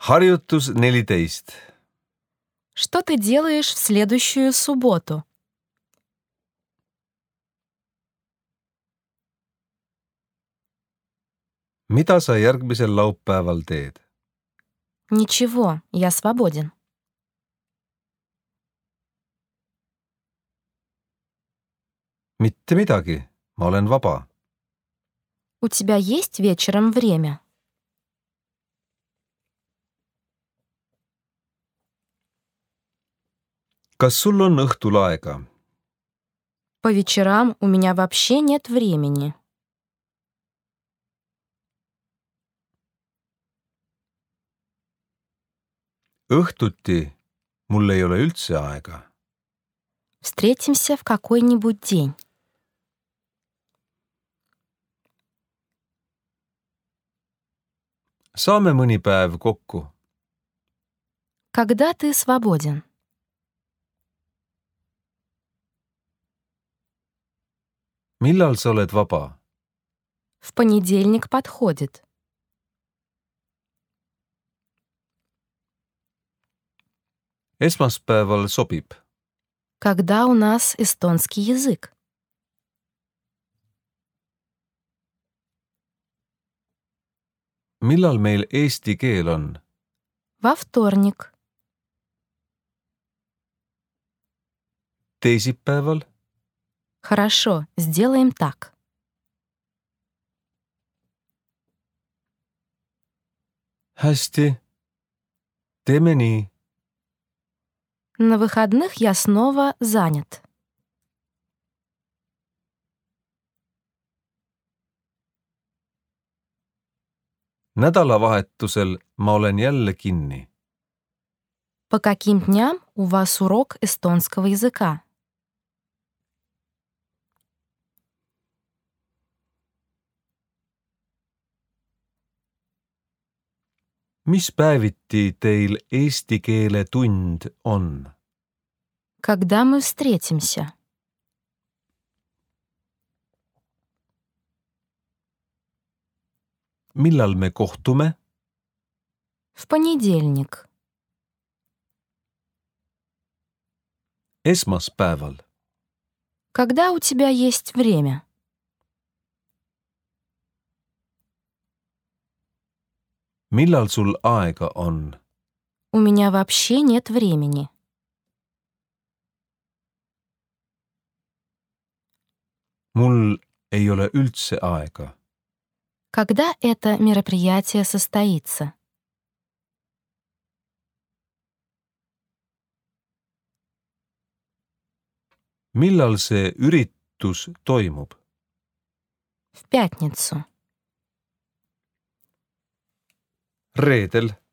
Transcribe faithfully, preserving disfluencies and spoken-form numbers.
Harjutus neliteist. Что ты делаешь в следующую субботу? Mida sa järgmisel laupäeval teed? Ничего, я свободен. Mitte midagi, ma olen vaba. У тебя есть вечером время? Kas sul on õhtul aega? По вечерам у меня вообще нет времени. Õhtuti mul ei ole üldse aega. Встретимся в какой-нибудь день. Saame mõni päev kokku. Когда ты свободен? Millal sa oled vaba? В понедельник подходит. Esmaspäeval sobib. Когда у нас эстонский язык? Millal meil eesti keel on? Во вторник. Teisipäeval? Хорошо, сделаем так. Hästi. Teeme nii. На выходных я снова занят. Nädalavahetusel ma olen jälle kinni. По каким дням у вас урок эстонского языка? Mis päeviti teil eesti keele tund on? Когда мы встретимся? Millal me kohtume? В понедельник. Esmaspäeval. Когда у тебя есть время? Millal sul aega on? У меня вообще нет времени. Mul ei ole üldse aega. Когда это мероприятие состоится? Millal see üritus toimub? В пятницу. Reedel.